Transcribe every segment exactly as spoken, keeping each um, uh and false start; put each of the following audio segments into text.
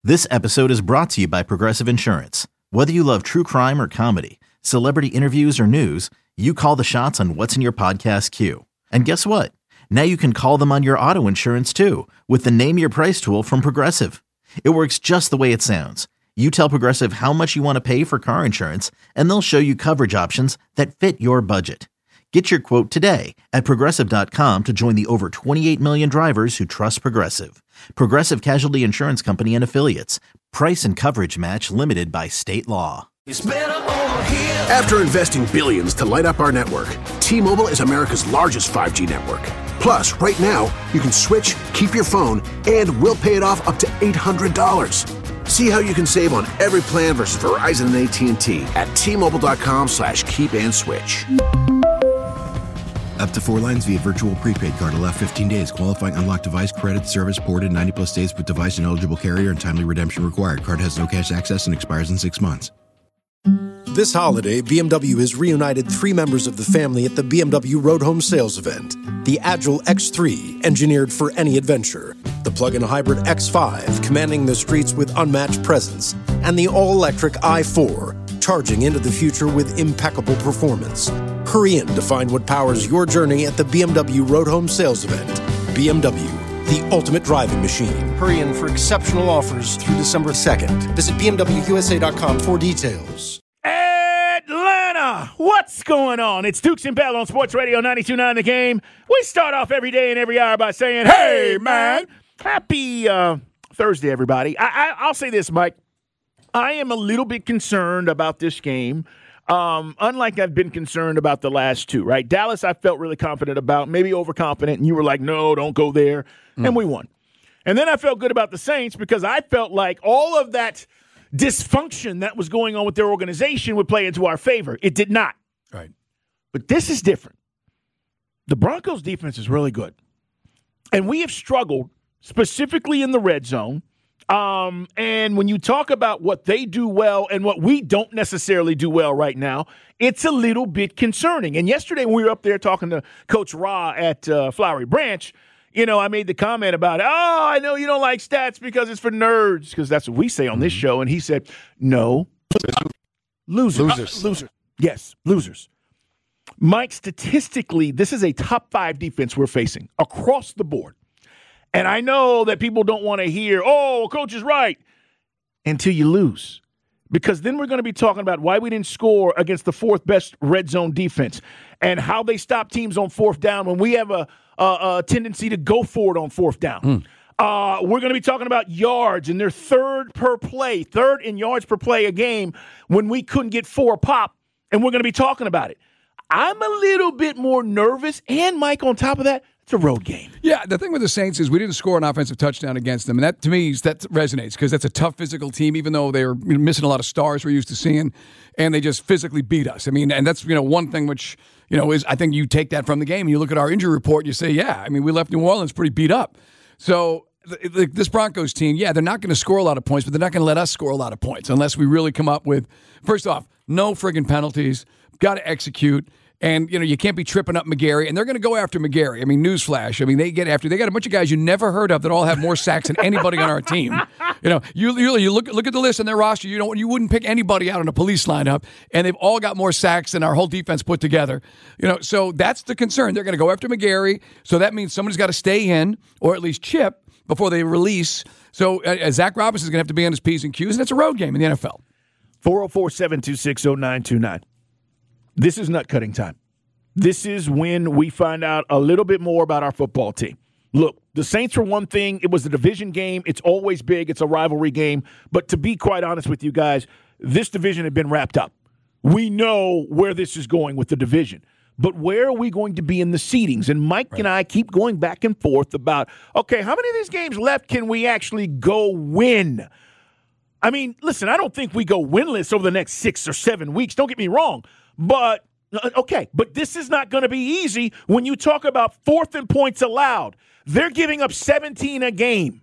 This episode is brought to you by Progressive Insurance. Whether you love true crime or comedy, celebrity interviews or news, you call the shots on what's in your podcast queue. And guess what? Now you can call them on your auto insurance too with the Name Your Price tool from Progressive. It works just the way it sounds. You tell Progressive how much you want to pay for car insurance, and they'll show you coverage options that fit your budget. Get your quote today at Progressive dot com to join the over twenty-eight million drivers who trust Progressive. Progressive Casualty Insurance Company and Affiliates. Price and coverage match limited by state law. It's better over here. After investing billions to light up our network, T-Mobile is America's largest five G network. Plus, right now, you can switch, keep your phone, and we'll pay it off up to eight hundred dollars. See how you can save on every plan versus Verizon and A T and T at T-Mobile.com slash keep and switch. Up to four lines via virtual prepaid card. Allow fifteen days. Qualifying unlocked device credit service ported ninety plus days with device and eligible carrier and timely redemption required. Card has no cash access and expires in six months. This holiday, B M W has reunited three members of the family at the B M W Road Home Sales event. The Agile X three, engineered for any adventure. The plug-in hybrid X five, commanding the streets with unmatched presence. And the all-electric i four, charging into the future with impeccable performance. Hurry in to find what powers your journey at the B M W Road Home Sales event. B M W, the ultimate driving machine. Hurry in for exceptional offers through December second. Visit B M W U S A dot com for details. Atlanta, what's going on? It's Dukes and Bell on Sports Radio ninety-two point nine The Game. We start off every day and every hour by saying, hey, man, happy uh, Thursday, everybody. I, I, I'll say this, Mike. I am a little bit concerned about this game. Um, unlike I've been concerned about the last two, right? Dallas, I felt really confident about, maybe overconfident, and you were like, no, don't go there, mm. and we won. And then I felt good about the Saints because I felt like all of that dysfunction that was going on with their organization would play into our favor. It did not. Right. But this is different. The Broncos' defense is really good. And we have struggled specifically in the red zone. Um, and when you talk about what they do well and what we don't necessarily do well right now, it's a little bit concerning. And yesterday when we were up there talking to Coach Ra at uh, Flowery Branch, you know, I made the comment about, oh, I know you don't like stats because it's for nerds, because that's what we say on this show. And he said, no. Losers. Losers. Uh, losers. Yes, losers. Mike, statistically, this is a top five defense we're facing across the board. And I know that people don't want to hear, oh, coach is right, until you lose. Because then we're going to be talking about why we didn't score against the fourth best red zone defense and how they stop teams on fourth down when we have a, a, a tendency to go for it on fourth down. Mm. Uh, we're going to be talking about yards and their third per play, third in yards per play a game when we couldn't get four a pop, and we're going to be talking about it. I'm a little bit more nervous, and Mike, on top of that, it's a road game. Yeah, the thing with the Saints is we didn't score an offensive touchdown against them, and that, to me, that resonates because that's a tough physical team, even though they're missing a lot of stars we're used to seeing, and they just physically beat us. I mean, and that's, you know, one thing which, you know, is I think you take that from the game, and you look at our injury report, and you say, yeah, I mean, we left New Orleans pretty beat up. So the, the, this Broncos team, yeah, they're not going to score a lot of points, but they're not going to let us score a lot of points unless we really come up with, first off, no friggin' penalties, got to execute. And, you know, you can't be tripping up McGarry. And they're going to go after McGarry. I mean, newsflash. I mean, they get after. They got a bunch of guys you never heard of that all have more sacks than anybody on our team. You know, you you, you look look at the list on their roster. You don't you wouldn't pick anybody out on a police lineup. And they've all got more sacks than our whole defense put together. You know, so that's the concern. They're going to go after McGarry. So that means somebody's got to stay in or at least chip before they release. So uh, Zach Robinson's going to have to be on his P's and Q's. And it's a road game in the N F L. four oh four, seven two six, oh nine two nine. This is nut cutting time. This is when we find out a little bit more about our football team. Look, the Saints were one thing. It was a division game. It's always big. It's a rivalry game. But to be quite honest with you guys, this division had been wrapped up. We know where this is going with the division. But where are we going to be in the seedings? And Mike right. and I keep going back and forth about, okay, how many of these games left can we actually go win? I mean, listen, I don't think we go winless over the next six or seven weeks. Don't get me wrong. But Okay, but this is not going to be easy when you talk about fourth and points allowed. They're giving up seventeen a game.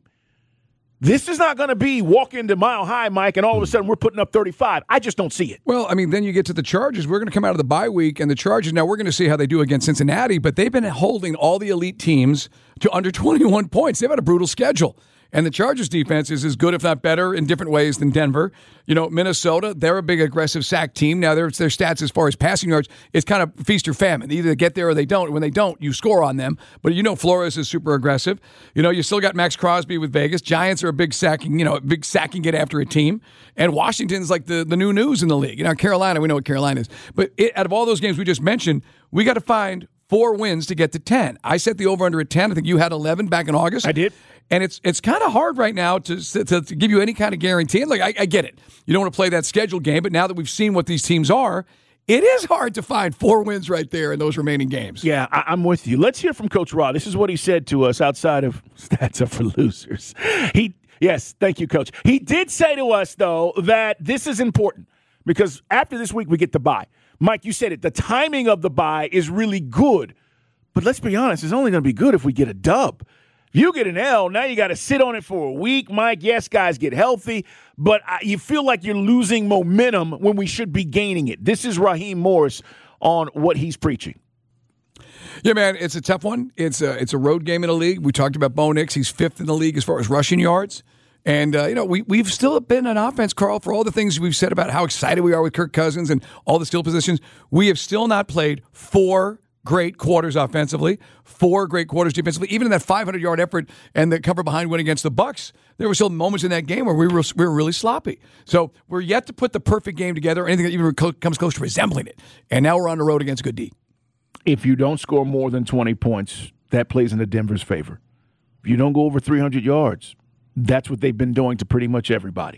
This is not going to be walk into Mile High, Mike, and all of a sudden we're putting up thirty-five. I just don't see it. Well, I mean, then you get to the Chargers. We're going to come out of the bye week, and the Chargers, now we're going to see how they do against Cincinnati, but they've been holding all the elite teams to under twenty-one points. They've had a brutal schedule. And the Chargers defense is as good, if not better, in different ways than Denver. You know, Minnesota, they're a big aggressive sack team. Now, their, their stats as far as passing yards is kind of feast or famine. Either they get there or they don't. When they don't, you score on them. But you know Flores is super aggressive. You know, you still got Max Crosby with Vegas. Giants are a big sacking, you know, a big sacking get after a team. And Washington's like the, the new news in the league. You know, Carolina, we know what Carolina is. But it, out of all those games we just mentioned, we got to find four wins to get to ten. I set the over-under at ten. I think you had eleven back in August. I did. And it's it's kind of hard right now to, to to give you any kind of guarantee. And like I, I get it. You don't want to play that schedule game, but now that we've seen what these teams are, it is hard to find four wins right there in those remaining games. Yeah, I, I'm with you. Let's hear from Coach Raw. This is what he said to us outside of Stats Are for Losers. He Yes, thank you, Coach. He did say to us, though, that this is important because after this week we get the bye. Mike, you said it. The timing of the bye is really good. But let's be honest, it's only going to be good if we get a dub. If you get an L, now you got to sit on it for a week, Mike. Yes, guys get healthy, but you feel like you're losing momentum when we should be gaining it. This is Raheem Morris on what he's preaching. Yeah, man, it's a tough one. It's a, it's a road game in the league. We talked about Bo Nix. He's fifth in the league as far as rushing yards. And, uh, you know, we, we've still been an offense, Carl, for all the things we've said about how excited we are with Kirk Cousins and all the skill positions. We have still not played four great quarters offensively, four great quarters defensively. Even in that five hundred yard effort and the cover behind win against the Bucs, there were still moments in that game where we were we were really sloppy. So we're yet to put the perfect game together, anything that even comes close to resembling it. And now we're on the road against good D. If you don't score more than twenty points, that plays into Denver's favor. If you don't go over three hundred yards, that's what they've been doing to pretty much everybody.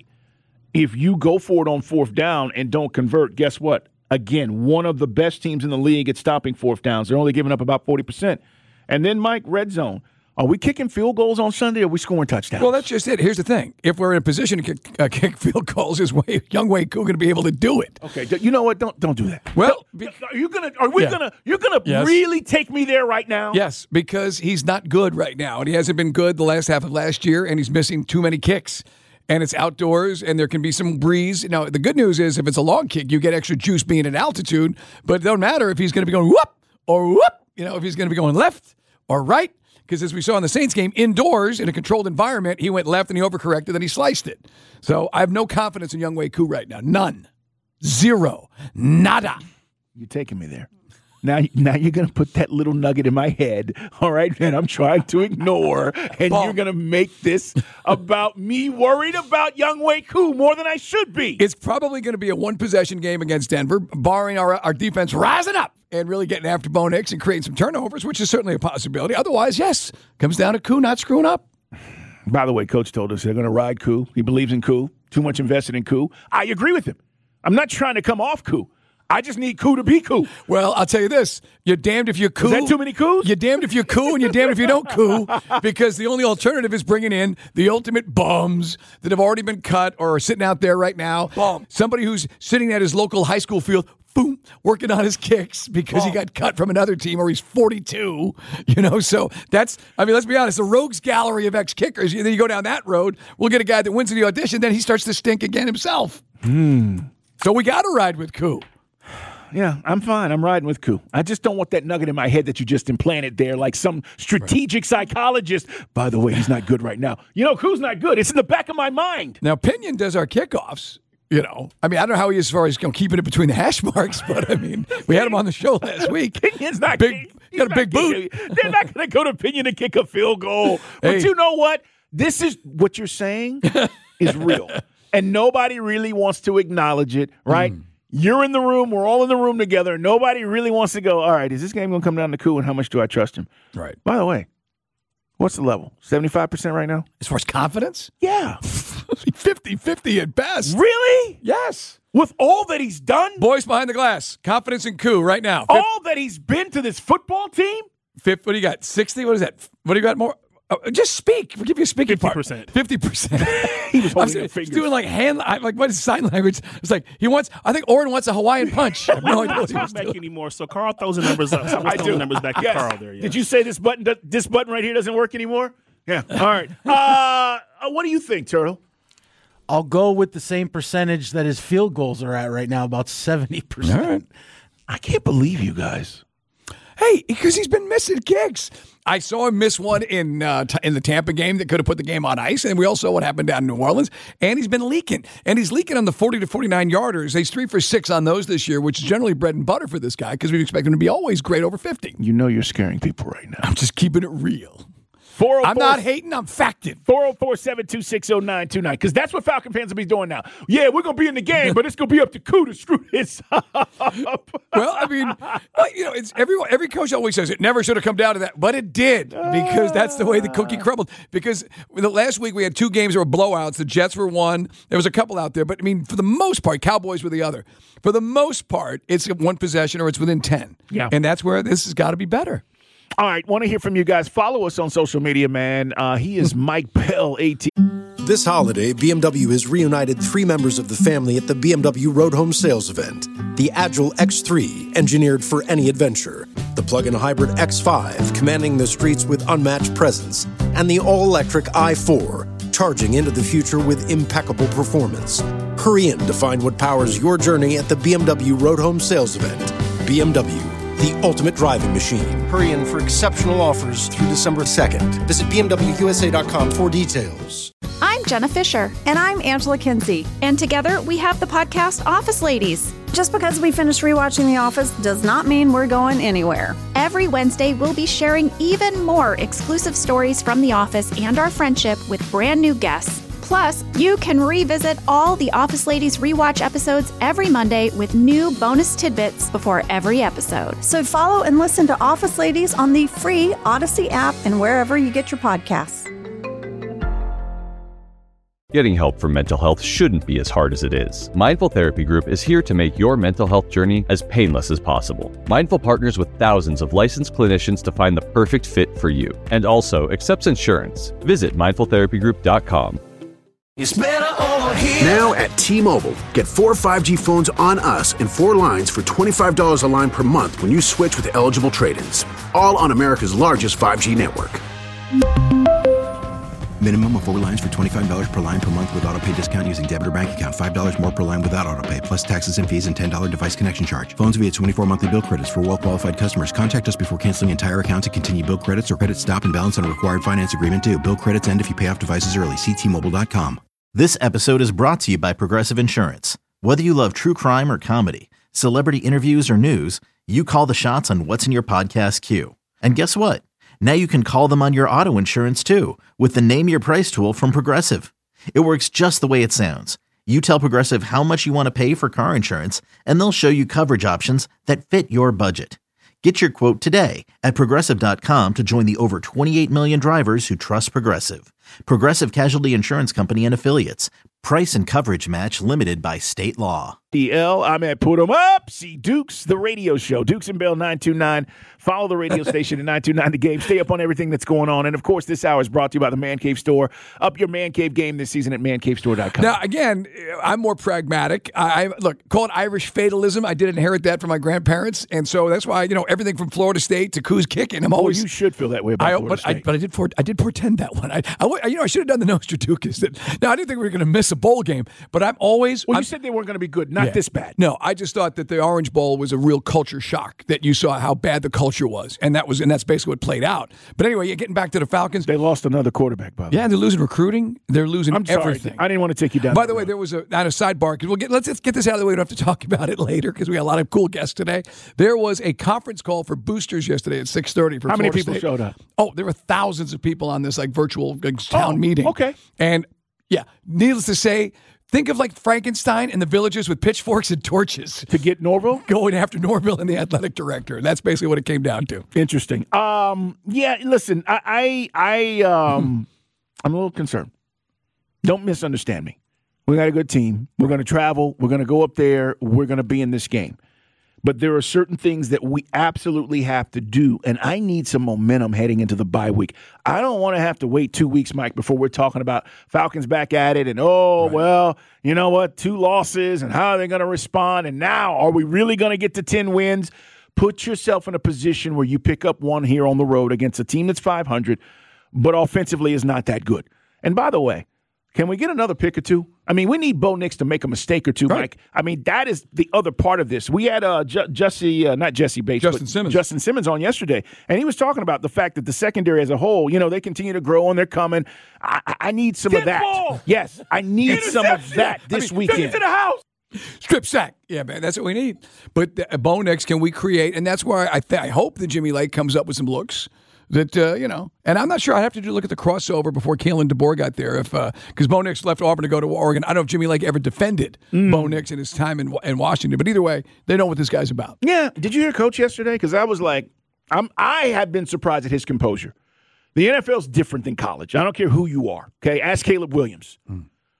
If you go for it on fourth down and don't convert, guess what? Again, one of the best teams in the league at stopping fourth downs. They're only giving up about forty percent. And then, Mike, red zone. Are we kicking field goals on Sunday or are we scoring touchdowns? Well, that's just it. Here's the thing. If we're in a position to kick, uh, kick field goals, is way, young Wei Koo going to be able to do it? Okay, you know what? Don't don't do that. Well, be, are you gonna? Are we yeah. gonna? You're gonna yes. really take me there right now? Yes, because he's not good right now, and he hasn't been good the last half of last year, and he's missing too many kicks. And it's outdoors, and there can be some breeze. Now, the good news is if it's a long kick, you get extra juice being at altitude, but it don't matter if he's going to be going whoop or whoop, you know, if he's going to be going left or right, because as we saw in the Saints game, indoors in a controlled environment, he went left and he overcorrected, and he sliced it. So I have no confidence in Young Wei Koo right now. None. Zero. Nada. You're taking me there. Now, now you're going to put that little nugget in my head, all right, and I'm trying to ignore, and Paul, you're going to make this about me worried about Young Wei Koo more than I should be. It's probably going to be a one-possession game against Denver, barring our, our defense rising up and really getting after Bo Nix and creating some turnovers, which is certainly a possibility. Otherwise, yes, comes down to Koo not screwing up. By the way, Coach told us they're going to ride Koo. He believes in Koo. Too much invested in Koo. I agree with him. I'm not trying to come off Koo. I just need Koo to be Koo. Well, I'll tell you this. You're damned if you're Koo. Is that too many Koos? You're damned if you're Koo, and you're damned if you don't Koo, because the only alternative is bringing in the ultimate bums that have already been cut or are sitting out there right now. Bum. Somebody who's sitting at his local high school field, boom, working on his kicks because Bum. he got cut from another team or he's forty-two. You know, so that's, I mean, let's be honest, the rogues gallery of ex-kickers, then you go down that road, we'll get a guy that wins in the audition, then he starts to stink again himself. Mm. So we got to ride with Koo. Yeah, I'm fine. I'm riding with Koo. I just don't want that nugget in my head that you just implanted there like some strategic right. psychologist. By the way, he's not good right now. You know, Koo's not good. It's in the back of my mind. Now, Pinion does our kickoffs. You know, I mean, I don't know how he is as far as you know, keeping it between the hash marks, but I mean, we had him on the show last week. Pinion's not big. He got a big boot. They're not going to go to Pinion to kick a field goal. But hey. You know what? This is what you're saying is real. And nobody really wants to acknowledge it, right? Mm. You're in the room. We're all in the room together. Nobody really wants to go, all right, is this game going to come down to Koo, and how much do I trust him? Right. By the way, what's the level? seventy-five percent right now? As far as confidence? Yeah. fifty-fifty at best. Really? Yes. With all that he's done? Boys behind the glass. Confidence in Koo right now. All that he's been to this football team? Fifth, what do you got? sixty? What is that? What do you got more? Oh, just speak. We'll give you a speaking fifty percent. part. fifty percent. He was holding his fingers. He's doing like hand, like what is sign language? It's like he wants, I think Oren wants a Hawaiian punch. I have no idea what he was back doing. anymore, so Carl throws the numbers up. So I do. The numbers back to yes. Carl there. Yeah. Did you say this button, this button right here doesn't work anymore? Yeah. All right. Uh, what do you think, Turtle? I'll go with the same percentage that his field goals are at right now, about seventy percent. Right. I can't believe you guys. Hey, Hey, because he's been missing kicks. I saw him miss one in uh, t- in the Tampa game that could have put the game on ice, and we all saw what happened down in New Orleans. And he's been leaking, and he's leaking on the forty to forty-nine yarders. He's three for six on those this year, which is generally bread and butter for this guy because we expect him to be always great over fifty. You know you're scaring people right now. I'm just keeping it real. four oh four I'm not hating, I'm facting. four oh four, seven two six, oh nine two nine. Because that's what Falcon fans will be doing now. Yeah, we're going to be in the game, but it's going to be up to Koo to screw this up. Well, I mean, well, you know, it's everyone, every coach always says it never should have come down to that, but it did because that's the way the cookie crumbled. Because the last week we had two games that were blowouts. The Jets were one. There was a couple out there, but I mean, for the most part, Cowboys were the other. For the most part, it's one possession or it's within ten. Yeah. And that's where this has got to be better. All right, want to hear from you guys. Follow us on social media, man. Uh, he is Mike Bell, eighteen. This holiday, B M W has reunited three members of the family at the B M W Road Home Sales Event. The Agile X three, engineered for any adventure. The plug-in hybrid X five, commanding the streets with unmatched presence. And the all-electric i four, charging into the future with impeccable performance. Hurry in to find what powers your journey at the B M W Road Home Sales Event. B M W, the ultimate driving machine. Hurry in for exceptional offers through December second. Visit B M W U S A dot com for details. I'm Jenna Fisher. And I'm Angela Kinsey. And together we have the podcast Office Ladies. Just because we finished rewatching The Office does not mean we're going anywhere. Every Wednesday, we'll be sharing even more exclusive stories from The Office and our friendship with brand new guests. Plus, you can revisit all the Office Ladies rewatch episodes every Monday with new bonus tidbits before every episode. So follow and listen to Office Ladies on the free Odyssey app and wherever you get your podcasts. Getting help for mental health shouldn't be as hard as it is. Mindful Therapy Group is here to make your mental health journey as painless as possible. Mindful partners with thousands of licensed clinicians to find the perfect fit for you, and also accepts insurance. Visit mindful therapy group dot com. It's better over here. Now at T-Mobile, get four five G phones on us and four lines for twenty-five dollars a line per month when you switch with eligible trade-ins. All on America's largest five G network. Minimum of four lines for twenty-five dollars per line per month with autopay discount using debit or bank account. five dollars more per line without autopay, plus taxes and fees and ten dollars device connection charge. Phones via twenty-four monthly bill credits for well-qualified customers. Contact us before canceling entire account to continue bill credits or credit stop and balance on a required finance agreement due. Bill credits end if you pay off devices early. See T Mobile dot com. This episode is brought to you by Progressive Insurance. Whether you love true crime or comedy, celebrity interviews or news, you call the shots on what's in your podcast queue. And guess what? Now you can call them on your auto insurance too with the Name Your Price tool from Progressive. It works just the way it sounds. You tell Progressive how much you want to pay for car insurance, and they'll show you coverage options that fit your budget. Get your quote today at Progressive dot com to join the over twenty-eight million drivers who trust Progressive. Progressive Casualty Insurance Company and Affiliates. Price and coverage match limited by state law. E L, I'm at Put 'em Up. See Dukes, the radio show. Dukes and Bell nine two nine. Follow the radio station at nine two nine The Game. Stay up on everything that's going on. And, of course, this hour is brought to you by the Man Cave Store. Up your Man Cave game this season at man cave store dot com. Now, again, I'm more pragmatic. I, I Look, call it Irish fatalism. I did inherit that from my grandparents. And so that's why, you know, everything from Florida State to Koo's kicking. I'm always. Well, you should feel that way about I, Florida but State. I, but I did, for, I did portend that one. I, I, you know, I should have done the Nostradamus. That, now, I didn't think we were going to miss a bowl game, but I'm always. Well, I'm, you said they weren't going to be good. Not yeah. this bad. No, I just thought that the Orange Bowl was a real culture shock, that you saw how bad the culture was. And that was, and that's basically what played out. But anyway, getting back to the Falcons. They lost another quarterback, by the way. Yeah, they're losing recruiting. They're losing I'm sorry. everything. I didn't want to take you down. By the way, there was a, on a sidebar, because we'll get, let's, let's get this out of the way. We don't have to talk about it later because we got a lot of cool guests today. There was a conference call for boosters yesterday at six thirty for How Florida many people State. showed up? Oh, there were thousands of people on this like virtual like, town oh, meeting. Okay. And yeah, needless to say, think of like Frankenstein and the villagers with pitchforks and torches. To get Norville? Going after Norville and the athletic director. That's basically what it came down to. Interesting. Um, yeah, listen, I, I, I um, I'm a little concerned. Don't misunderstand me. We got a good team. We're going to travel. We're going to go up there. We're going to be in this game. But there are certain things that we absolutely have to do, and I need some momentum heading into the bye week. I don't want to have to wait two weeks, Mike, before we're talking about Falcons back at it and, oh, right. well, you know what, two losses and how are they going to respond, and now are we really going to get to ten wins? Put yourself in a position where you pick up one here on the road against a team that's five hundred, but offensively is not that good. And by the way, can we get another pick or two? I mean, we need Bo Nix to make a mistake or two, right. Mike. I mean, that is the other part of this. We had uh, J- Jesse, uh, not Jesse Bates, Justin but Simmons. Justin Simmons on yesterday, and he was talking about the fact that the secondary as a whole, you know, they continue to grow and they're coming. I, I need some Tip of that. ball. Yes, I need some of that this I mean, weekend. Take it to the house. Strip sack. Yeah, man, that's what we need. But uh, Bo Nix, can we create? And that's why I, th- I hope that Jimmy Lake comes up with some looks. That, uh, you know, and I'm not sure. I have to do look at the crossover before Kalen DeBoer got there. If Because uh, Bo Nix left Auburn to go to Oregon. I don't know if Jimmy Lake ever defended mm. Bo Nix in his time in, in Washington. But either way, they know what this guy's about. Yeah. Did you hear Coach yesterday? Because I was like, I'm, I have been surprised at his composure. The N F L is different than college. I don't care who you are. Okay. Ask Caleb Williams. Mm.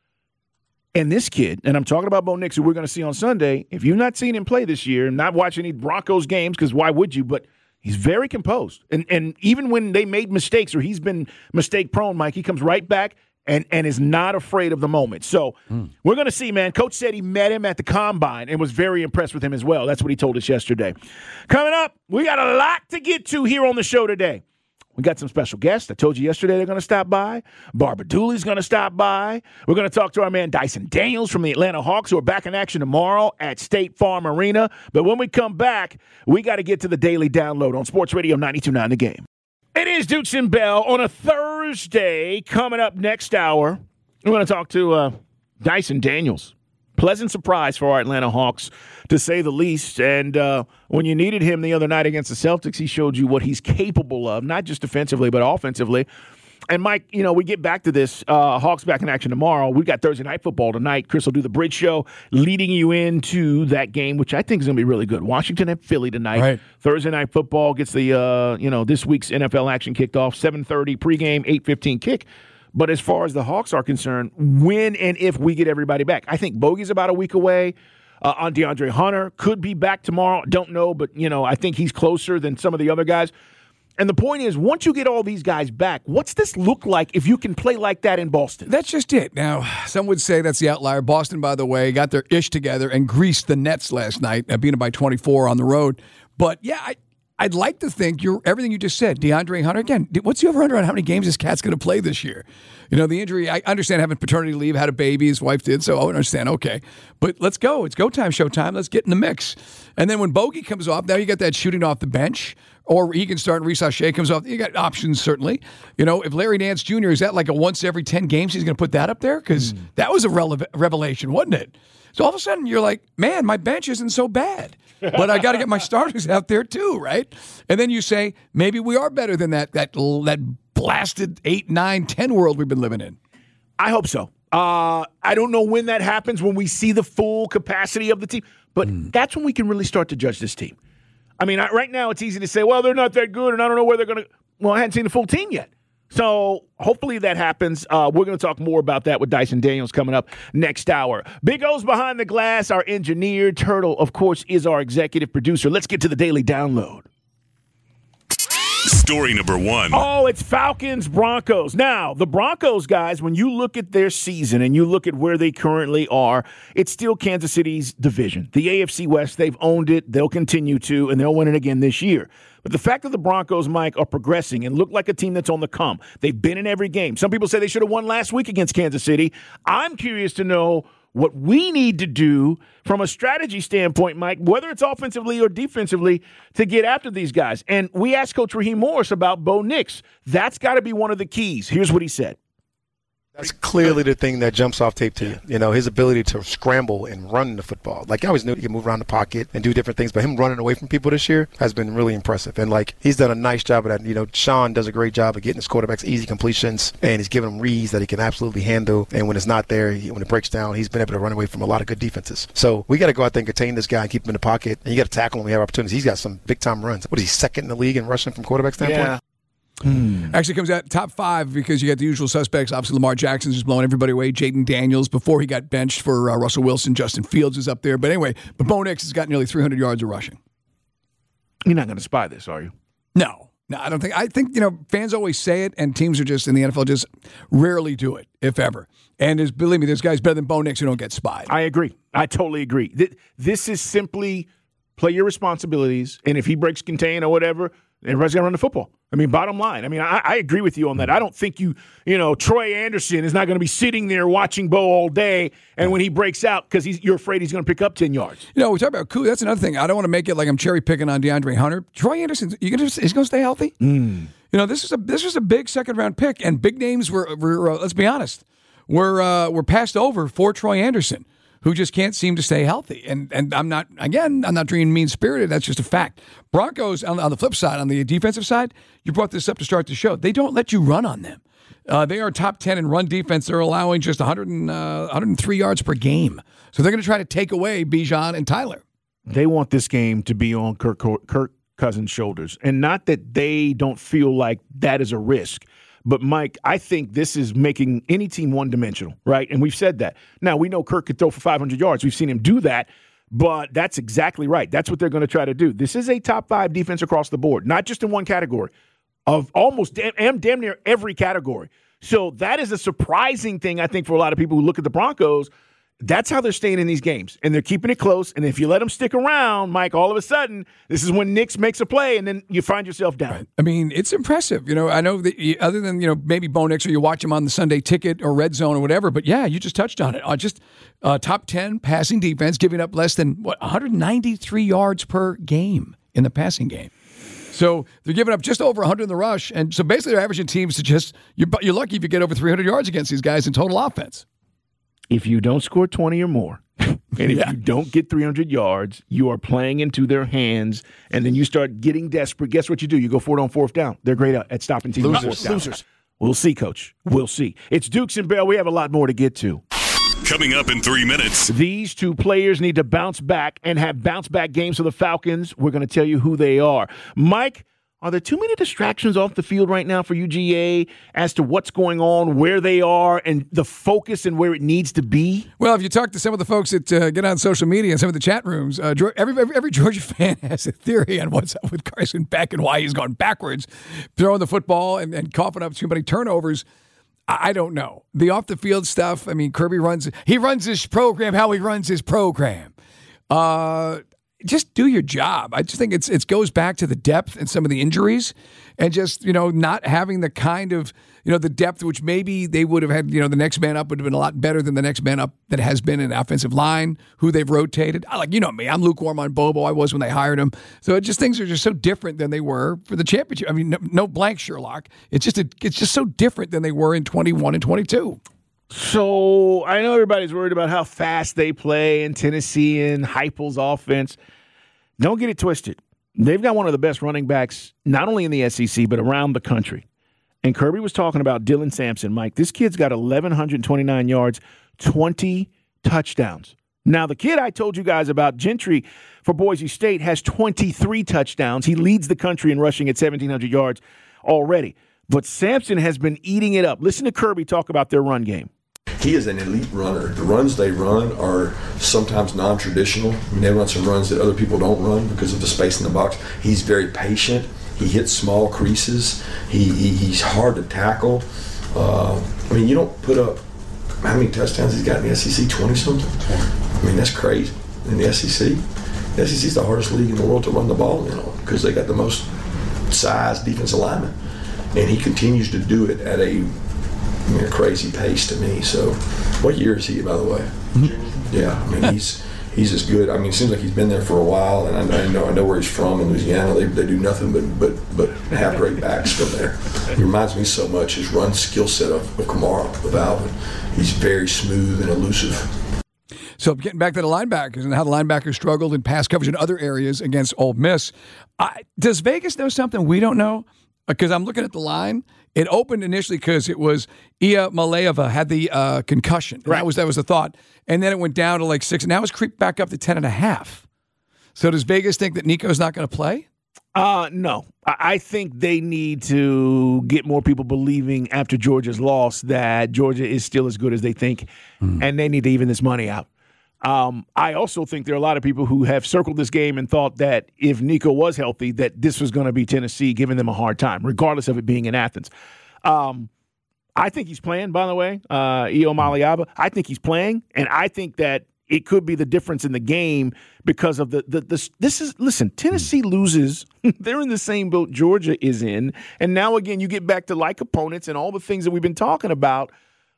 And this kid, and I'm talking about Bo Nix, who we're going to see on Sunday, if you've not seen him play this year, not watch any Broncos games, because why would you? But he's very composed. And and even when they made mistakes or he's been mistake-prone, Mike, he comes right back and, and is not afraid of the moment. So mm. we're going to see, man. Coach said he met him at the Combine and was very impressed with him as well. That's what he told us yesterday. Coming up, we got a lot to get to here on the show today. We got some special guests. I told you yesterday they're going to stop by. Barbara Dooley's going to stop by. We're going to talk to our man Dyson Daniels from the Atlanta Hawks, who are back in action tomorrow at State Farm Arena. But when we come back, we got to get to the Daily Download on Sports Radio ninety-two point nine The Game. It is Dukes and Bell on a Thursday. Coming up next hour, we're going to talk to uh, Dyson Daniels. Pleasant surprise for our Atlanta Hawks, to say the least. And uh, when you needed him the other night against the Celtics, he showed you what he's capable of, not just defensively, but offensively. And, Mike, you know, we get back to this. Uh, Hawks back in action tomorrow. We've got Thursday Night Football tonight. Chris will do the Bridge Show, leading you into that game, which I think is going to be really good. Washington and Philly tonight. Right. Thursday Night Football gets the, uh, you know, this week's N F L action kicked off. seven thirty pregame, eight fifteen kick. But as far as the Hawks are concerned, when and if we get everybody back, I think Bogey's about a week away. Uh, on DeAndre Hunter could be back tomorrow. Don't know, but, you know, I think he's closer than some of the other guys. And the point is, once you get all these guys back, what's this look like if you can play like that in Boston? That's just it. Now, some would say that's the outlier. Boston, by the way, got their ish together and greased the Nets last night, uh, beating them by twenty-four on the road. But, yeah, I, I'd like to think you're everything you just said. DeAndre Hunter, again, what's the over-under on how many games this cat's going to play this year? You know, the injury, I understand having paternity leave, had a baby, his wife did, so I understand, okay. But let's go. It's go time, showtime. Let's get in the mix. And then when Bogey comes off, now you got that shooting off the bench, or he can start and Reese Shea comes off. You got options, certainly. You know, if Larry Nance Junior, is that like a once every ten games he's going to put that up there? Because mm. that was a rele- revelation, wasn't it? So all of a sudden you're like, man, my bench isn't so bad. But I got to get my starters out there too, right? And then you say, maybe we are better than that that that blasted eight, nine, ten world we've been living in. I hope so. Uh, I don't know when that happens, when we see the full capacity of the team. But mm. that's when we can really start to judge this team. I mean, I, right now it's easy to say, well, they're not that good, and I don't know where they're going to – well, I hadn't seen the full team yet. So hopefully that happens. Uh, we're going to talk more about that with Dyson Daniels coming up next hour. Big O's Behind the Glass, our engineer. Turtle, of course, is our executive producer. Let's get to the Daily Download. Story number one. Oh, it's Falcons Broncos. Now, the Broncos, guys, when you look at their season and you look at where they currently are, it's still Kansas City's division. The A F C West, they've owned it. They'll continue to, and they'll win it again this year. But the fact that the Broncos, Mike, are progressing and look like a team that's on the come. They've been in every game. Some people say they should have won last week against Kansas City. I'm curious to know what we need to do from a strategy standpoint, Mike, whether it's offensively or defensively, to get after these guys. And we asked Coach Raheem Morris about Bo Nix. That's got to be one of the keys. Here's what he said. That's clearly the thing that jumps off tape to you. You know, his ability to scramble and run the football. Like, I always knew he could move around the pocket and do different things, but him running away from people this year has been really impressive. And, like, he's done a nice job of that. You know, Sean does a great job of getting his quarterbacks easy completions, and he's giving them reads that he can absolutely handle. And when it's not there, he, when it breaks down, he's been able to run away from a lot of good defenses. So we got to go out there and contain this guy and keep him in the pocket. And you got to tackle him when we have opportunities. He's got some big-time runs. What is he, second in the league in rushing from quarterback standpoint? Yeah. Hmm. Actually comes out top five because you got the usual suspects. Obviously, Lamar Jackson's just blowing everybody away. Jaden Daniels, before he got benched for uh, Russell Wilson. Justin Fields is up there. But anyway, but Bo Nix has got nearly three hundred yards of rushing. You're not going to spy this, are you? No. No, I don't think. I think, you know, fans always say it, and teams are just, in the N F L, just rarely do it, if ever. And there's, believe me, there's guys better than Bo Nix who don't get spied. I agree. I totally agree. This is simply play your responsibilities, and if he breaks contain or whatever, everybody's got to run the football. I mean, bottom line. I mean, I, I agree with you on that. I don't think you, you know, Troy Anderson is not going to be sitting there watching Bo all day, and when he breaks out, because you're afraid he's going to pick up ten yards. You know, we talk about Koo. That's another thing. I don't want to make it like I'm cherry picking on DeAndre Hunter. Troy Anderson, you gonna, is going to stay healthy? Mm. You know, this is a this was a big second round pick, and big names were, were uh, let's be honest, were uh, were passed over for Troy Anderson, who just can't seem to stay healthy. And and I'm not, again, I'm not being mean-spirited. That's just a fact. Broncos, on, on the flip side, on the defensive side, you brought this up to start the show. They don't let you run on them. Uh, they are top ten in run defense. They're allowing just one hundred and, uh, one hundred three yards per game. So they're going to try to take away Bijan and Tyler. They want this game to be on Kirk, Kirk Cousins' shoulders. And not that they don't feel like that is a risk. But, Mike, I think this is making any team one-dimensional, right? And we've said that. Now, we know Kirk could throw for five hundred yards. We've seen him do that. But that's exactly right. That's what they're going to try to do. This is a top five defense across the board, not just in one category, of almost damn, damn near every category. So that is a surprising thing, I think, for a lot of people who look at the Broncos. That's how they're staying in these games, and they're keeping it close. And if you let them stick around, Mike, all of a sudden, this is when Nix makes a play, and then you find yourself down. Right. I mean, it's impressive. You know, I know that you, other than, you know, maybe Bo Nix or you watch him on the Sunday Ticket or Red Zone or whatever, but yeah, you just touched on it. Uh, just uh, top ten passing defense, giving up less than, what, one hundred ninety-three yards per game in the passing game. So they're giving up just over one hundred in the rush, and so basically they're averaging teams to just, you're, you're lucky if you get over three hundred yards against these guys in total offense. If you don't score twenty or more, and if yeah. you don't get three hundred yards, you are playing into their hands, and then you start getting desperate. Guess what you do? You go for it on fourth down. They're great at stopping teams. Losers. Losers. We'll see, Coach. We'll see. It's Dukes and Bell. We have a lot more to get to. Coming up in three minutes. These two players need to bounce back and have bounce-back games for the Falcons. We're going to tell you who they are. Mike, are there too many distractions off the field right now for U G A as to what's going on, where they are, and the focus and where it needs to be? Well, if you talk to some of the folks that uh, get on social media and some of the chat rooms, uh, every, every every Georgia fan has a theory on what's up with Carson Beck and why he's gone backwards, throwing the football and, and coughing up too many turnovers. I don't know. The off-the-field stuff, I mean, Kirby runs – he runs his program how he runs his program. Uh Just do your job. I just think it's it goes back to the depth and some of the injuries and just, you know, not having the kind of, you know, the depth which maybe they would have had, you know, the next man up would have been a lot better than the next man up that has been in the offensive line, who they've rotated. I like, you know me, I'm lukewarm on Bobo. I was when they hired him. So it just things are just so different than they were for the championship. I mean, no, no blank Sherlock. It's just a, it's just so different than they were in twenty-one and twenty-two. So I know everybody's worried about how fast they play in Tennessee and Heupel's offense. Don't get it twisted. They've got one of the best running backs, not only in the S E C, but around the country. And Kirby was talking about Dylan Sampson. Mike, this kid's got eleven twenty-nine yards, twenty touchdowns. Now, the kid I told you guys about, Gentry, for Boise State, has twenty-three touchdowns. He leads the country in rushing at seventeen hundred yards already. But Sampson has been eating it up. Listen to Kirby talk about their run game. He is an elite runner. The runs they run are sometimes non-traditional. I mean, they run some runs that other people don't run because of the space in the box. He's very patient. He hits small creases. He, he He's hard to tackle. Uh, I mean, you don't put up how many touchdowns he's got in the S E C, twenty-something? I mean, that's crazy in the S E C. The S E C is the hardest league in the world to run the ball in on because they got the most size defensive linemen. And he continues to do it at a I mean, a crazy pace to me. So, what year is he, by the way? Yeah, I mean, he's he's as good. I mean, it seems like he's been there for a while, and I, I know I know where he's from in Louisiana. They, they do nothing but but but have great backs from there. He reminds me so much his run skill set of, of Kamara, of Alvin. He's very smooth and elusive. So getting back to the linebackers and how the linebackers struggled in pass coverage in other areas against Ole Miss, I, does Vegas know something we don't know? Because I'm looking at the line. It opened initially because it was Ia Maleeva had the uh, concussion. Right. That was that was the thought. And then it went down to like six. And now it's creeped back up to ten and a half. So does Vegas think that Nico's not going to play? Uh, no. I think they need to get more people believing after Georgia's loss that Georgia is still as good as they think. Mm. And they need to even this money out. Um, I also think there are a lot of people who have circled this game and thought that if Nico was healthy, that this was going to be Tennessee giving them a hard time, regardless of it being in Athens. Um, I think he's playing, by the way, uh, Io Maliaba. I think he's playing, and I think that it could be the difference in the game because of the, the, the this is, listen, Tennessee loses. They're in the same boat Georgia is in. And now, again, you get back to like opponents and all the things that we've been talking about.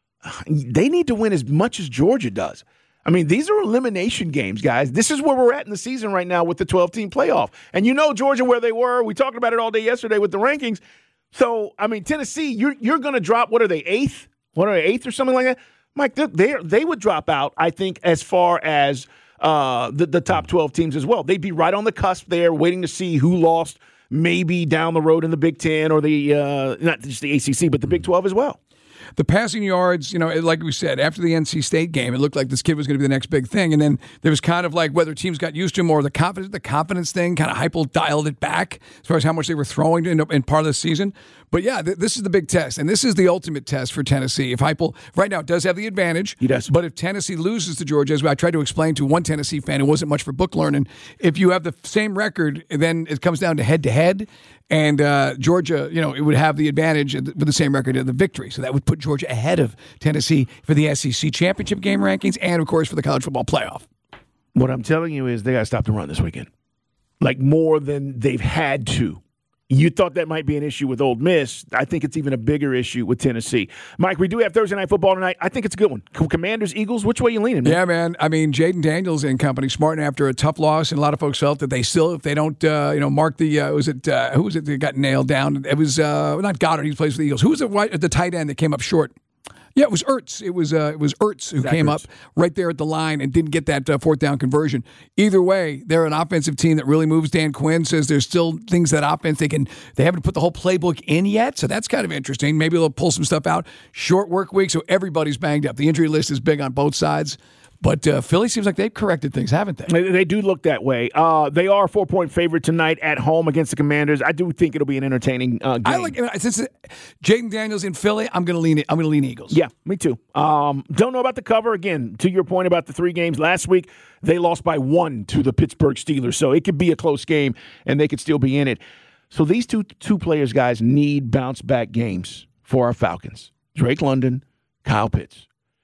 They need to win as much as Georgia does. I mean, these are elimination games, guys. This is where we're at in the season right now with the twelve-team playoff. And you know Georgia where they were. We talked about it all day yesterday with the rankings. So, I mean, Tennessee, you're, you're going to drop, what are they, eighth? What are they, eighth or something like that? Mike, they they would drop out, I think, as far as uh, the, the top twelve teams as well. They'd be right on the cusp there, waiting to see who lost maybe down the road in the Big Ten or the uh, not just the A C C, but the Big twelve as well. The passing yards, you know, like we said, after the N C State game, it looked like this kid was going to be the next big thing. And then there was kind of like whether teams got used to him or the confidence, the confidence thing kind of hyper dialed it back as far as how much they were throwing in, in part of the season. But yeah, th- this is the big test, and this is the ultimate test for Tennessee. If Heupel right now does have the advantage, he does. But if Tennessee loses to Georgia, as I tried to explain to one Tennessee fan who wasn't much for book learning, if you have the same record, then it comes down to head to head. And uh, Georgia, you know, it would have the advantage with the same record of the victory. So that would put Georgia ahead of Tennessee for the S E C championship game rankings and, of course, for the college football playoff. What I'm telling you is they got to stop the run this weekend, like more than they've had to. You thought that might be an issue with Ole Miss. I think it's even a bigger issue with Tennessee. Mike, we do have Thursday Night Football tonight. I think it's a good one. Commanders, Eagles, which way you leaning, man? Yeah, man. I mean, Jaden Daniels and company, Smartin after a tough loss, and a lot of folks felt that they still, if they don't, uh, you know, mark the, uh, was it, uh, who was it that got nailed down? It was uh, not Goddard, he plays for the Eagles. Who was it, the tight end that came up short? Yeah, it was Ertz. It was uh, it was Ertz who Zach came Ertz. up right there at the line and didn't get that uh, fourth down conversion. Either way, they're an offensive team that really moves. Dan Quinn says there's still things that offense they can. They haven't put the whole playbook in yet, so that's kind of interesting. Maybe they'll pull some stuff out. Short work week, so everybody's banged up. The injury list is big on both sides. But uh, Philly seems like they've corrected things, haven't they? They, they do look that way. Uh, they are a four-point favorite tonight at home against the Commanders. I do think it'll be an entertaining uh, game. I like since Jaden Daniels in Philly. I'm going to lean. I'm going to lean Eagles. Yeah, me too. Um, don't know about the cover again. To your point about the three games last week, they lost by one to the Pittsburgh Steelers, so it could be a close game, and they could still be in it. So these two two players, guys, need bounce-back games for our Falcons. Drake London, Kyle Pitts.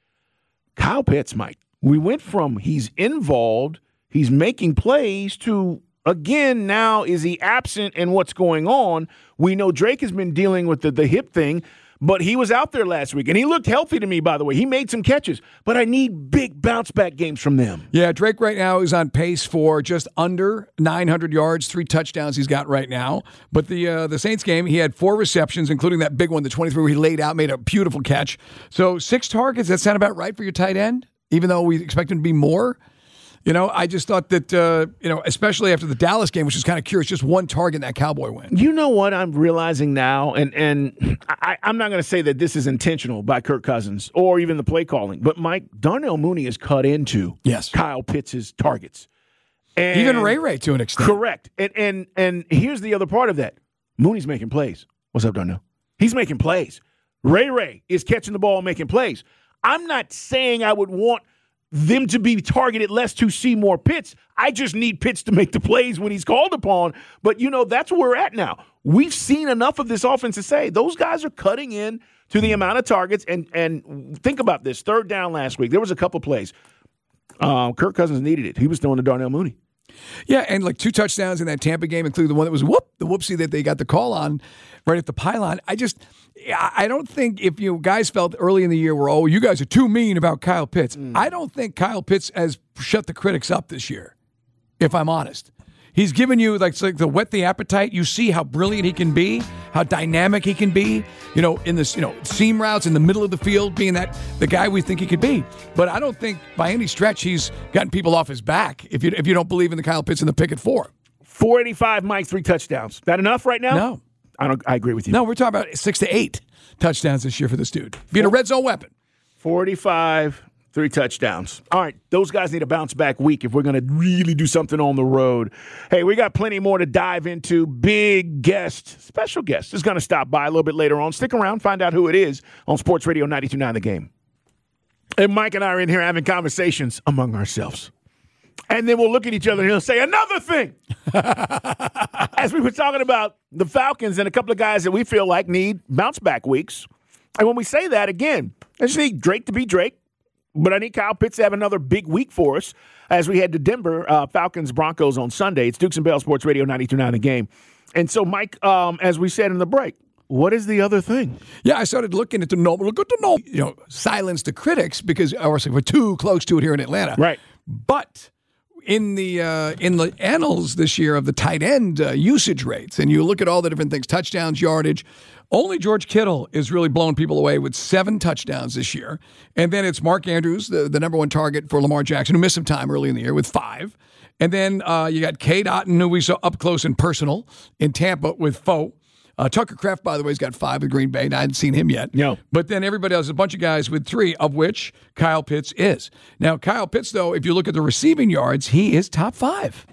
Kyle Pitts, Mike. We went from he's involved, he's making plays, to, again, now is he absent and what's going on? We know Drake has been dealing with the, the hip thing, but he was out there last week, and he looked healthy to me, by the way. He made some catches, but I need big bounce-back games from them. Yeah, Drake right now is on pace for just under nine hundred yards, three touchdowns he's got right now. But the uh, the Saints game, he had four receptions, including that big one, the twenty-three, where he laid out, made a beautiful catch. So six targets, that sound about right for your tight end? Even though we expect him to be more, you know, I just thought that, uh, you know, especially after the Dallas game, which is kind of curious, just one target in that Cowboy win. You know what I'm realizing now, and and I, I'm not going to say that this is intentional by Kirk Cousins or even the play calling, but Mike, Darnell Mooney is cut into yes. Kyle Pitts' targets. And even Ray Ray to an extent. Correct. And, and, and here's the other part of that. Mooney's making plays. What's up, Darnell? He's making plays. Ray Ray is catching the ball and making plays. I'm not saying I would want them to be targeted less to see more Pitts. I just need Pitts to make the plays when he's called upon. But, you know, that's where we're at now. We've seen enough of this offense to say those guys are cutting in to the amount of targets. And and think about this. Third down last week, there was a couple plays. Uh, Kirk Cousins needed it. He was throwing to Darnell Mooney. Yeah, and like two touchdowns in that Tampa game, including the one that was whoop, the whoopsie that they got the call on right at the pylon. I just, I don't think if you guys felt early in the year where, oh, you guys are too mean about Kyle Pitts. Mm. I don't think Kyle Pitts has shut the critics up this year, if I'm honest. He's given you like, like the whet the appetite. You see how brilliant he can be, how dynamic he can be, you know, in this, you know, seam routes in the middle of the field, being that the guy we think he could be. But I don't think by any stretch he's gotten people off his back if you if you don't believe in the Kyle Pitts and the pick at four. four eighty-five, Mike, three touchdowns. That enough right now? No. I don't. I agree with you. No, we're talking about six to eight touchdowns this year for this dude. Being a red zone weapon. forty-five, three touchdowns. All right, those guys need a bounce-back week if we're going to really do something on the road. Hey, we got plenty more to dive into. Big guest, special guest, is going to stop by a little bit later on. Stick around, find out who it is on Sports Radio ninety-two point nine The Game. And Mike and I are in here having conversations among ourselves. And then we'll look at each other and he'll say another thing. As we were talking about the Falcons and a couple of guys that we feel like need bounce-back weeks. And when we say that, again, I just need Drake to be Drake. But I need Kyle Pitts to have another big week for us as we head to Denver, uh, Falcons, Broncos on Sunday. It's Dukes and Bell Sports Radio ninety-two point nine The Game. And so, Mike, um, as we said in the break, what is the other thing? Yeah, I started looking at the number. Look at the number. You know, silence the critics because obviously we're too close to it here in Atlanta. Right. But in the uh, in the annals this year of the tight end uh, usage rates, and you look at all the different things, touchdowns, yardage, only George Kittle is really blowing people away with seven touchdowns this year. And then it's Mark Andrews, the, the number one target for Lamar Jackson, who missed some time early in the year with five. And then uh, you got Cade Otton, who we saw up close and personal in Tampa with four. Uh, Tucker Kraft, by the way, has got five with Green Bay. I hadn't seen him yet. No. But then everybody else, a bunch of guys with three, of which Kyle Pitts is. Now, Kyle Pitts, though, if you look at the receiving yards, he is top five.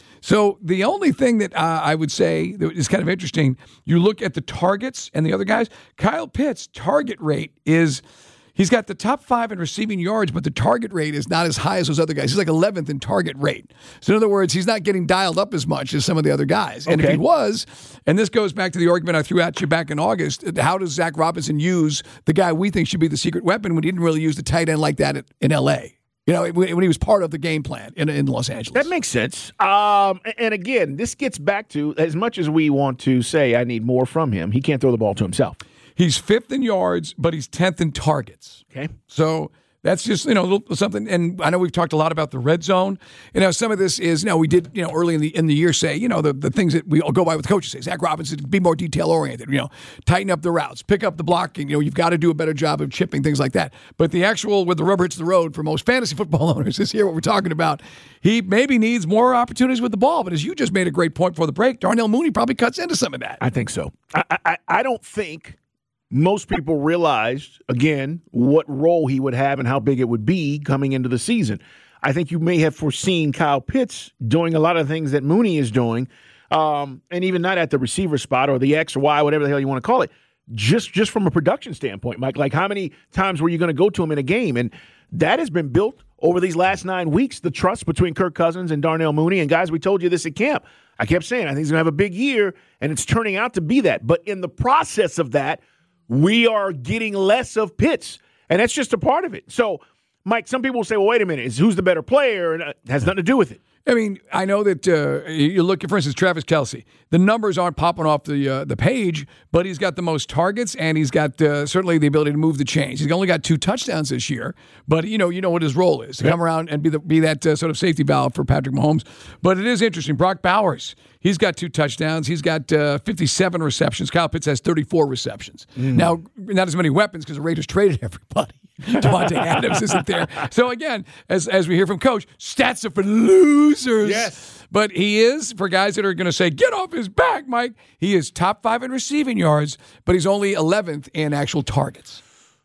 So the only thing that uh, I would say that is kind of interesting, you look at the targets and the other guys, Kyle Pitts' target rate is, he's got the top five in receiving yards, but the target rate is not as high as those other guys. He's like eleventh in target rate. So in other words, he's not getting dialed up as much as some of the other guys. And okay. if he was, and this goes back to the argument I threw at you back in August, how does Zach Robinson use the guy we think should be the secret weapon when he didn't really use the tight end like that in L A? You know, when he was part of the game plan in, in Los Angeles. That makes sense. Um, and again, this gets back to, as much as we want to say I need more from him, he can't throw the ball to himself. He's fifth in yards, but he's tenth in targets. Okay. So that's just, you know, a little something. And I know we've talked a lot about the red zone. You know, some of this is, you know, we did, you know, early in the in the year say, you know, the, the things that we all go by with coaches say, Zach Robinson, be more detail oriented, you know, tighten up the routes, pick up the blocking, you know, you've got to do a better job of chipping, things like that. But the actual, where the rubber hits the road for most fantasy football owners is here what we're talking about. He maybe needs more opportunities with the ball. But as you just made a great point for the break, Darnell Mooney probably cuts into some of that. I think so. I I, I don't think most people realized, again, what role he would have and how big it would be coming into the season. I think you may have foreseen Kyle Pitts doing a lot of things that Mooney is doing, um, and even not at the receiver spot or the X or Y, whatever the hell you want to call it, just, just from a production standpoint, Mike. Like, how many times were you going to go to him in a game? And that has been built over these last nine weeks, the trust between Kirk Cousins and Darnell Mooney. And, guys, we told you this at camp. I kept saying, I think he's going to have a big year, and it's turning out to be that. But in the process of that, we are getting less of Pitts, and that's just a part of it. So, Mike, some people will say, well, wait a minute, is who's the better player? And it has nothing to do with it. I mean, I know that uh, you look at, for instance, Travis Kelce. The numbers aren't popping off the uh, the page, but he's got the most targets, and he's got uh, certainly the ability to move the chains. He's only got two touchdowns this year, but you know, you know what his role is to yep. come around and be the, be that uh, sort of safety valve for Patrick Mahomes. But it is interesting. Brock Bowers, he's got two touchdowns. He's got uh, fifty-seven receptions. Kyle Pitts has thirty-four receptions. Mm. Now, not as many weapons because the Raiders traded everybody. Devontae Adams isn't there. So again, as as we hear from Coach, stats are for losers. Yes. But he is, for guys that are going to say, get off his back, Mike, he is top five in receiving yards, but he's only eleventh in actual targets.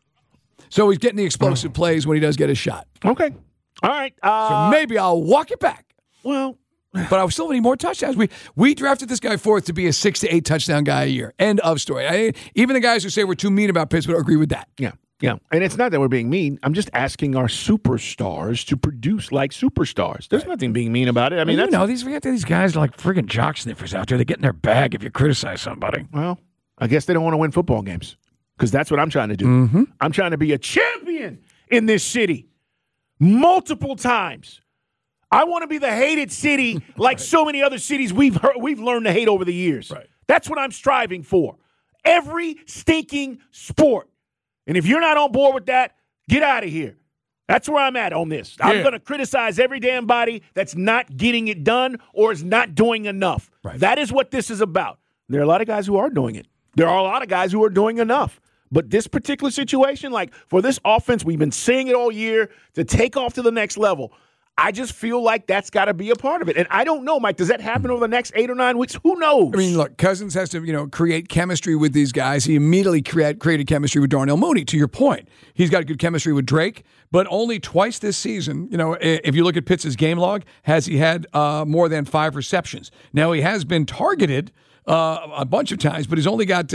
So he's getting the explosive plays when he does get his shot. Okay. All right. Uh, so maybe I'll walk it back. Well, but I still need more touchdowns. We we drafted this guy fourth to be a six to eight touchdown guy a year. End of story. I, even the guys who say we're too mean about Pitts would agree with that. Yeah. Yeah, and it's not that we're being mean. I'm just asking our superstars to produce like superstars. There's right. nothing being mean about it. I mean, well, that's, you know, these we got these guys like friggin' jock sniffers out there. They get in their bag if you criticize somebody. Well, I guess they don't want to win football games because that's what I'm trying to do. Mm-hmm. I'm trying to be a champion in this city multiple times. I want to be the hated city like right. so many other cities we've heard, we've learned to hate over the years. Right. That's what I'm striving for. Every stinking sport. And if you're not on board with that, get out of here. That's where I'm at on this. Yeah. I'm going to criticize every damn body that's not getting it done or is not doing enough. Right. That is what this is about. There are a lot of guys who are doing it. There are a lot of guys who are doing enough. But this particular situation, like for this offense, we've been seeing it all year to take off to the next level. I just feel like that's got to be a part of it. And I don't know, Mike, does that happen over the next eight or nine weeks? Who knows? I mean, look, Cousins has to, you know, create chemistry with these guys. He immediately create, created chemistry with Darnell Mooney, to your point. He's got good chemistry with Drake, but only twice this season, you know, if you look at Pitts' game log, has he had uh, more than five receptions. Now, he has been targeted uh, a bunch of times, but he's only got uh,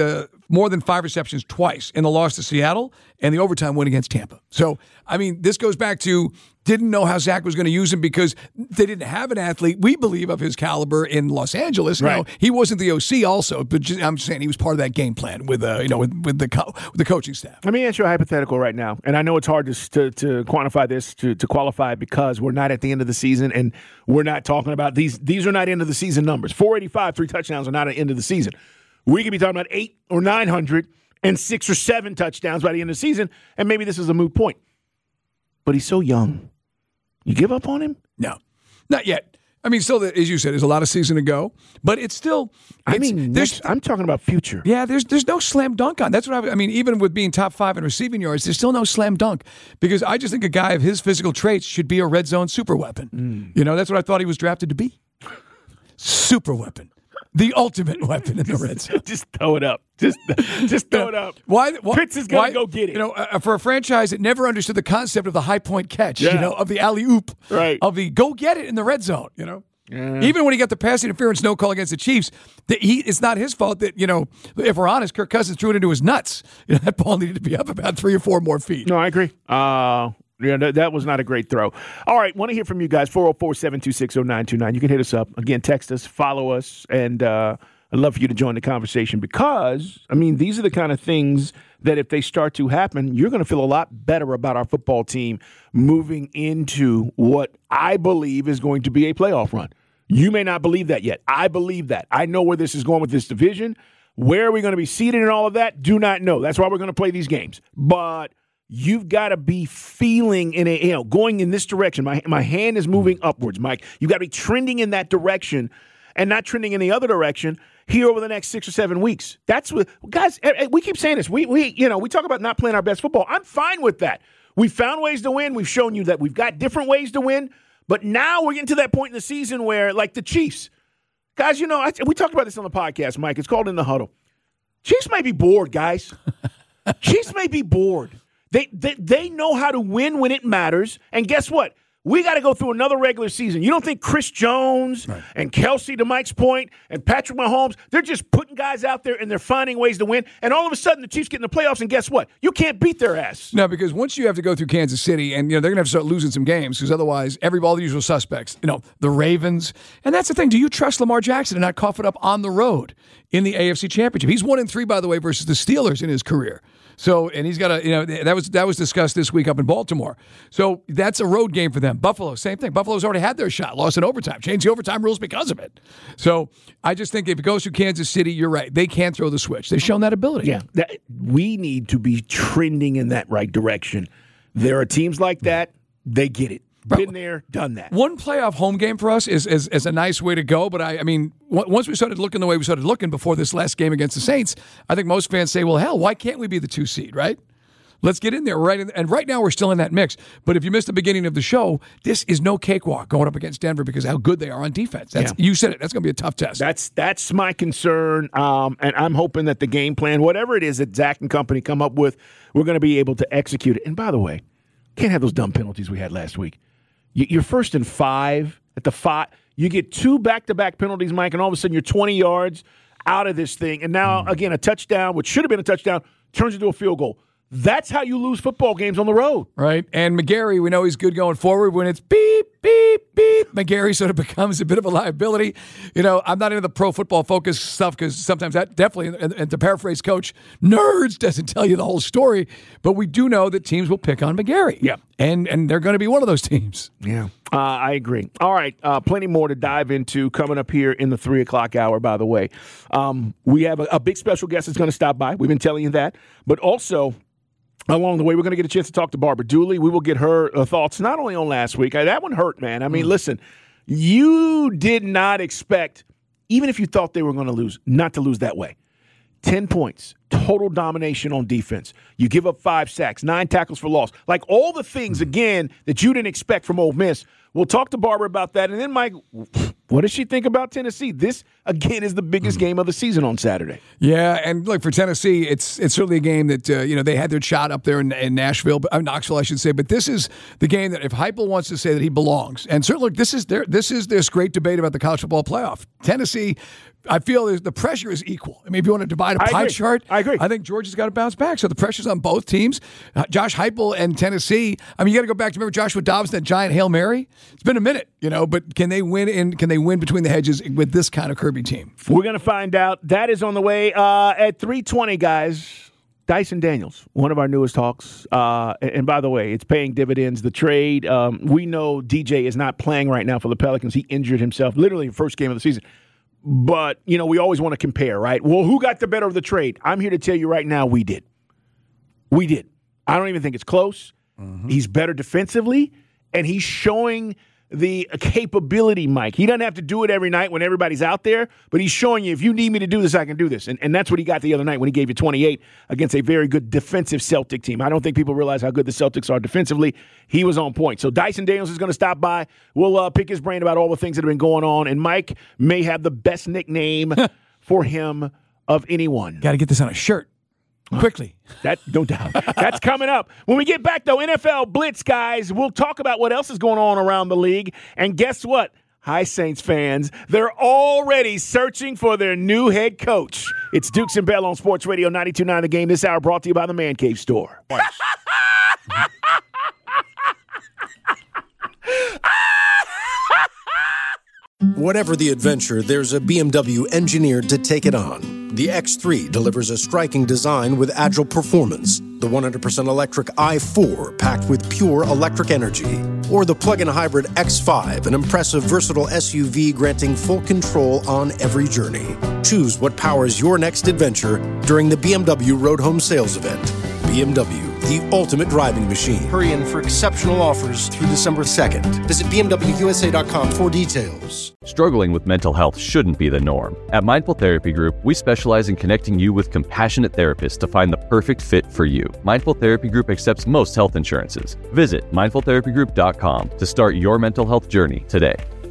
more than five receptions twice in the loss to Seattle and the overtime win against Tampa. So, I mean, this goes back to didn't know how Zach was going to use him because they didn't have an athlete, we believe, of his caliber in Los Angeles. Right. You know, he wasn't the O C also, but just, I'm saying he was part of that game plan with, uh, you know, with, with, the co- with the coaching staff. Let me answer a hypothetical right now, and I know it's hard to to, to quantify this, to, to qualify because we're not at the end of the season, and we're not talking about these. These are not end of the season numbers. four eighty-five, three touchdowns are not at the end of the season. We could be talking about eight or nine hundred and six or seven touchdowns by the end of the season, and maybe this is a moot point. But he's so young. You give up on him? No, not yet. I mean, still, as you said, there's a lot of season to go, but it's still. It's, I mean, there's, I'm talking about future. Yeah, there's there's no slam dunk on. That's what I, I mean. Even with being top five in receiving yards, there's still no slam dunk because I just think a guy of his physical traits should be a red zone super weapon. Mm. You know, that's what I thought he was drafted to be. Super weapon. The ultimate weapon in the red zone. Just throw it up. Just, just throw it up. Why? why Pitts is going why, to go get it. You know, uh, for a franchise that never understood the concept of the high point catch, yeah. you know, of the alley oop, right? Of the go get it in the red zone. You know, yeah. Even when he got the pass interference no call against the Chiefs, that he it's not his fault that you know, if we're honest, Kirk Cousins threw it into his nuts. You know, that ball needed to be up about three or four more feet. No, I agree. Uh Yeah, that, that was not a great throw. All right, want to hear from you guys. four oh four, seven two six, oh nine two nine. You can hit us up. Again, text us, follow us, and uh, I'd love for you to join the conversation because, I mean, these are the kind of things that if they start to happen, you're going to feel a lot better about our football team moving into what I believe is going to be a playoff run. You may not believe that yet. I believe that. I know where this is going with this division. Where are we going to be seated and all of that? Do not know. That's why we're going to play these games. But you've got to be feeling in a, you know, going in this direction. My my hand is moving upwards, Mike. You've got to be trending in that direction and not trending in the other direction here over the next six or seven weeks. That's what, guys, we keep saying this. We, we, you know, we talk about not playing our best football. I'm fine with that. We've found ways to win. We've shown you that we've got different ways to win. But now we're getting to that point in the season where, like the Chiefs, guys, you know, I, we talked about this on the podcast, Mike. It's called In the Huddle. Chiefs may be bored, guys. Chiefs may be bored. They, they they know how to win when it matters. And guess what? We got to go through another regular season. You don't think Chris Jones right. and Kelsey, to Mike's point, and Patrick Mahomes, they're just putting guys out there and they're finding ways to win. And all of a sudden, the Chiefs get in the playoffs, and guess what? You can't beat their ass. No, because once you have to go through Kansas City, and you know they're going to have to start losing some games, because otherwise, every all the usual suspects, you know, the Ravens. And that's the thing. Do you trust Lamar Jackson to not cough it up on the road in the A F C Championship? He's one and three, by the way, versus the Steelers in his career. So, and he's got a, you know, that was that was discussed this week up in Baltimore. So that's a road game for them. Buffalo, same thing. Buffalo's already had their shot, lost in overtime, changed the overtime rules because of it. So I just think if it goes through Kansas City, you're right. They can throw the switch. They've shown that ability. Yeah, that, we need to be trending in that right direction. There are teams like that. They get it. Been there, done that. One playoff home game for us is, is, is a nice way to go, but I, I mean, w- once we started looking the way we started looking before this last game against the Saints, I think most fans say, well, hell, why can't we be the two seed, right? Let's get in there, right? In, and right now we're still in that mix. But if you missed the beginning of the show, this is no cakewalk going up against Denver because of how good they are on defense. That's, yeah. You said it. That's going to be a tough test. That's that's my concern, um, and I'm hoping that the game plan, whatever it is that Zach and company come up with, we're going to be able to execute it. And by the way, can't have those dumb penalties we had last week. You're first and five at the five. You get two back-to-back penalties, Mike, and all of a sudden you're twenty yards out of this thing. And now, again, a touchdown, which should have been a touchdown, turns into a field goal. That's how you lose football games on the road. Right. And McGarry, we know he's good going forward. When it's beep, beep, beep, McGarry sort of becomes a bit of a liability. You know, I'm not into the pro football focus stuff because sometimes that definitely, and, and to paraphrase Coach, nerds doesn't tell you the whole story. But we do know that teams will pick on McGarry. Yeah. And and they're going to be one of those teams. Yeah. Uh, I agree. All right. Uh, plenty more to dive into coming up here in the three o'clock hour, by the way. Um, we have a, a big special guest that's going to stop by. We've been telling you that. But also, along the way, we're going to get a chance to talk to Barbara Dooley. We will get her uh, thoughts not only on last week. I, that one hurt, man. I mean, mm. listen, you did not expect, even if you thought they were going to lose, not to lose that way. Ten points, total domination on defense. You give up five sacks, nine tackles for loss. Like all the things, again, that you didn't expect from Ole Miss. We'll talk to Barbara about that. And then, Mike, what does she think about Tennessee? This, again, is the biggest game of the season on Saturday. Yeah, and look, for Tennessee, it's it's certainly a game that, uh, you know, they had their shot up there in, in Nashville, uh, Knoxville, I should say. But this is the game that if Heupel wants to say that he belongs, and certainly look, this is their, this is this great debate about the college football playoff. Tennessee, I feel the pressure is equal. I mean, if you want to divide a I pie agree. chart, I I agree. I think Georgia's got to bounce back. So the pressure's on both teams. Uh, Josh Heupel and Tennessee. I mean, you got to go back to remember Joshua Dobbs, that giant Hail Mary. It's been a minute, you know, but can they win in? Can they win between the hedges with this kind of Kirby team? We're going to find out. That is on the way uh, at three twenty, guys. Dyson Daniels, one of our newest hawks. Uh, and by the way, it's paying dividends. The trade, um, we know D J is not playing right now for the Pelicans. He injured himself literally the first game of the season. But, you know, we always want to compare, right? Well, who got the better of the trade? I'm here to tell you right now, we did. We did. I don't even think it's close. Mm-hmm. He's better defensively, and he's showing the capability, Mike. He doesn't have to do it every night when everybody's out there, but he's showing you, if you need me to do this, I can do this. And, and that's what he got the other night when he gave you twenty-eight against a very good defensive Celtic team. I don't think people realize how good the Celtics are defensively. He was on point. So Dyson Daniels is going to stop by. We'll uh, pick his brain about all the things that have been going on, and Mike may have the best nickname for him of anyone. Got to get this on a shirt. Quickly. That, no doubt. That's coming up. When we get back, though, N F L Blitz, guys, we'll talk about what else is going on around the league. And guess what? Hi, Saints fans. They're already searching for their new head coach. It's Dukes and Bell on Sports Radio ninety-two point nine The Game. This hour brought to you by the Man Cave Store. Whatever the adventure, there's a B M W engineered to take it on. The X three delivers a striking design with agile performance. The one hundred percent electric i four, packed with pure electric energy. Or the plug-in hybrid X five, an impressive, versatile S U V granting full control on every journey. Choose what powers your next adventure during the B M W Road Home Sales Event. B M W, the ultimate driving machine. Hurry in for exceptional offers through December second. Visit B M W U S A dot com for details. Struggling with mental health shouldn't be the norm. At Mindful Therapy Group, we specialize in connecting you with compassionate therapists to find the perfect fit for you. Mindful Therapy Group accepts most health insurances. Visit mindful therapy group dot com to start your mental health journey today.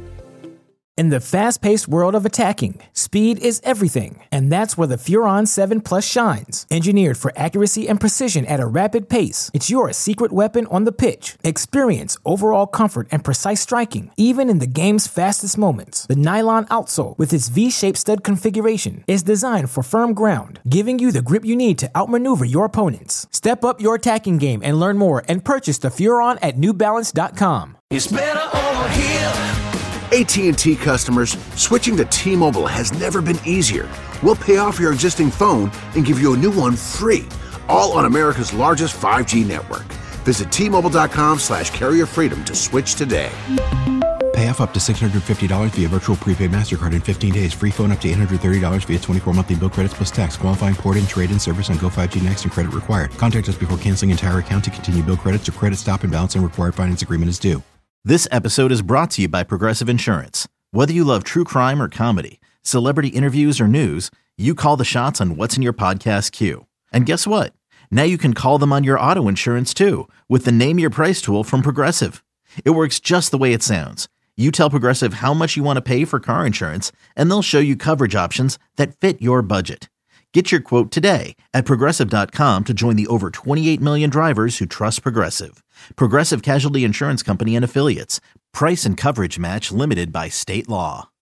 In the fast-paced world of attacking, speed is everything, and that's where the Furon seven Plus shines. Engineered for accuracy and precision at a rapid pace, it's your secret weapon on the pitch. Experience overall comfort and precise striking, even in the game's fastest moments. The nylon outsole, with its V-shaped stud configuration, is designed for firm ground, giving you the grip you need to outmaneuver your opponents. Step up your attacking game and learn more, and purchase the Furon at new balance dot com. It's better over here. A T and T customers, switching to T-Mobile has never been easier. We'll pay off your existing phone and give you a new one free, all on America's largest five G network. Visit T Mobile dot com slash carrier freedom to switch today. Pay off up to six hundred fifty dollars via virtual prepaid MasterCard in fifteen days. Free phone up to eight hundred thirty dollars via twenty-four monthly bill credits plus tax. Qualifying port and trade-in service on Go five G Next and credit required. Contact us before canceling entire account to continue bill credits or credit stop and balance and required finance agreement is due. This episode is brought to you by Progressive Insurance. Whether you love true crime or comedy, celebrity interviews or news, you call the shots on what's in your podcast queue. And guess what? Now you can call them on your auto insurance too with the Name Your Price tool from Progressive. It works just the way it sounds. You tell Progressive how much you want to pay for car insurance, and they'll show you coverage options that fit your budget. Get your quote today at Progressive dot com to join the over twenty-eight million drivers who trust Progressive. Progressive Casualty Insurance Company and Affiliates. Price and coverage match limited by state law.